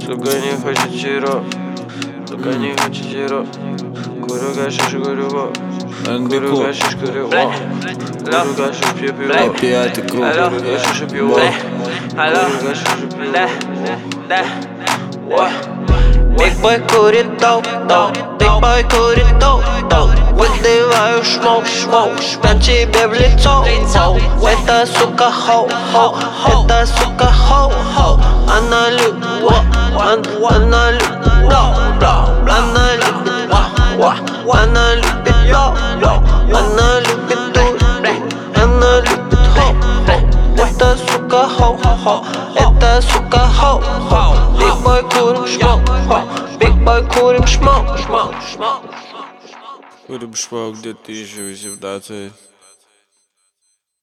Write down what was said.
Сука, не хотите рок, сука, не хотите рок. Курю гашиш, курю вок. Курю гашиш, курю вок. Курю гашиш, пью пиво. Пятый круг. Курю гашиш, пью вок. Курю гашиш, пью вок. Big boy курит доп, big boy курит доп. Выдыхаю шмок, шпят тебе в лицо. Это сука хоу, это сука хоу. Она любит, она любит, она любит, она любит, она любит дур, она любит хоу. Это сука хоу, это сука хоу. Big boy курим шмок, big boy курим шмок. Курим шмок 2018.